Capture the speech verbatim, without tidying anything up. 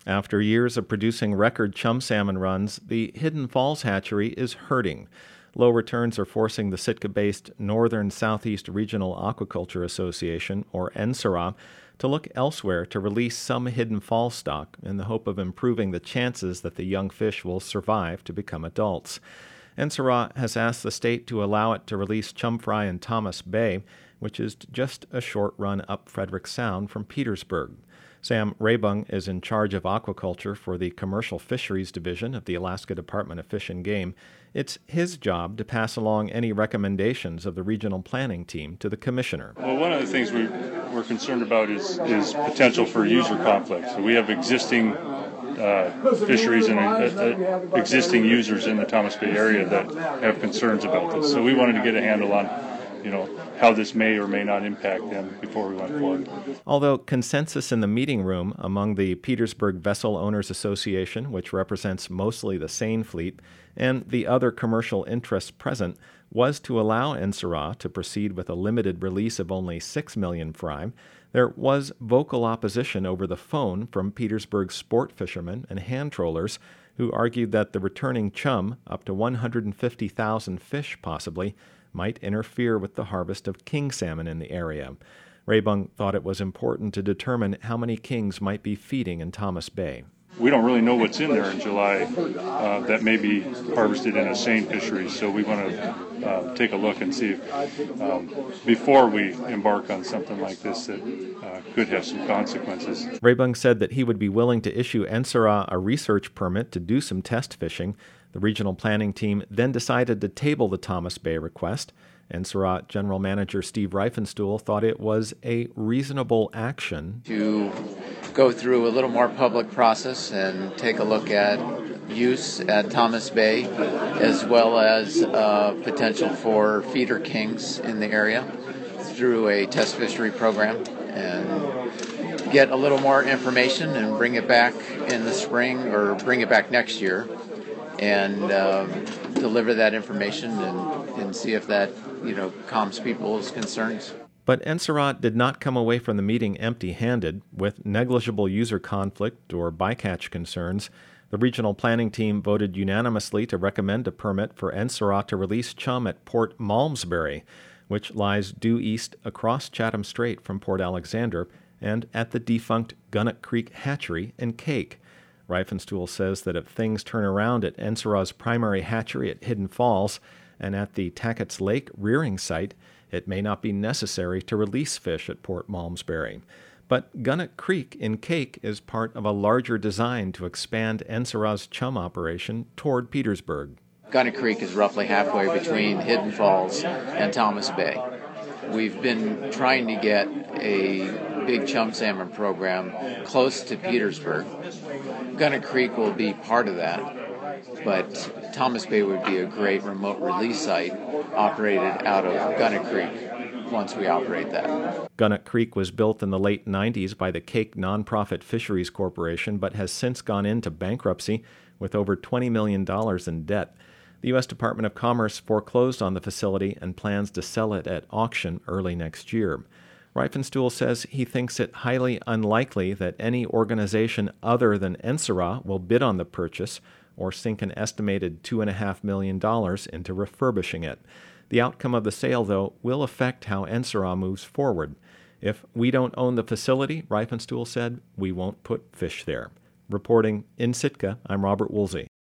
After years of producing record chum salmon runs, the Hidden Falls hatchery is hurting. Low returns are forcing the Sitka-based Northern Southeast Regional Aquaculture Association, or N S R A, to look elsewhere to release some Hidden Falls stock in the hope of improving the chances that the young fish will survive to become adults. N S R A has asked the state to allow it to release chum fry in Thomas Bay, which is just a short run up Frederick Sound from Petersburg. Sam Raybung is in charge of aquaculture for the Commercial Fisheries Division of the Alaska Department of Fish and Game. It's his job to pass along any recommendations of the regional planning team to the commissioner. Well, one of the things we, we're concerned about is, is potential for user conflict. So we have existing uh, fisheries and uh, uh, existing users in the Thomas Bay area that have concerns about this. So we wanted to get a handle on, you know, how this may or may not impact them before we went forward. Although consensus in the meeting room among the Petersburg Vessel Owners Association, which represents mostly the seine fleet, and the other commercial interests present, was to allow N S R A to proceed with a limited release of only six million fry, there was vocal opposition over the phone from Petersburg sport fishermen and hand trollers who argued that the returning chum, up to one hundred fifty thousand fish possibly, might interfere with the harvest of king salmon in the area. Raybung thought it was important to determine how many kings might be feeding in Thomas Bay. We don't really know what's in there in July uh, that may be harvested in a seine fishery, so we want to uh, take a look and see if, um, before we embark on something like this that uh, could have some consequences. Raybung said that he would be willing to issue N S R A a research permit to do some test fishing. The regional planning team then decided to table the Thomas Bay request. N S R A General Manager Steve Reifenstuhl thought it was a reasonable action to go through a little more public process and take a look at use at Thomas Bay, as well as uh, potential for feeder kings in the area through a test fishery program, and get a little more information and bring it back in the spring or bring it back next year and um, deliver that information and, and see if that, you know, calms people's concerns. But N S R A did not come away from the meeting empty-handed. With negligible user conflict or bycatch concerns, the regional planning team voted unanimously to recommend a permit for N S R A to release chum at Port Malmsbury, which lies due east across Chatham Strait from Port Alexander, and at the defunct Gunnock Creek Hatchery in Cake. Reifenstuhl says that if things turn around at N S R A's primary hatchery at Hidden Falls and at the Tackett's Lake rearing site, it may not be necessary to release fish at Port Malmsbury. But Gunnock Creek in Cake is part of a larger design to expand N S R A's chum operation toward Petersburg. Gunnock Creek is roughly halfway between Hidden Falls and Thomas Bay. We've been trying to get a big chum salmon program close to Petersburg. Gunnock Creek will be part of that, but Thomas Bay would be a great remote release site operated out of Gunnock Creek once we operate that. Gunnock Creek was built in the late nineties by the Cake Nonprofit Fisheries Corporation, but has since gone into bankruptcy with over twenty million dollars in debt. The U S Department of Commerce foreclosed on the facility and plans to sell it at auction early next year. Reifenstuhl says he thinks it highly unlikely that any organization other than N S R A will bid on the purchase or sink an estimated two point five million dollars into refurbishing it. The outcome of the sale, though, will affect how N S R A moves forward. If we don't own the facility, Reifenstuhl said, we won't put fish there. Reporting in Sitka, I'm Robert Woolsey.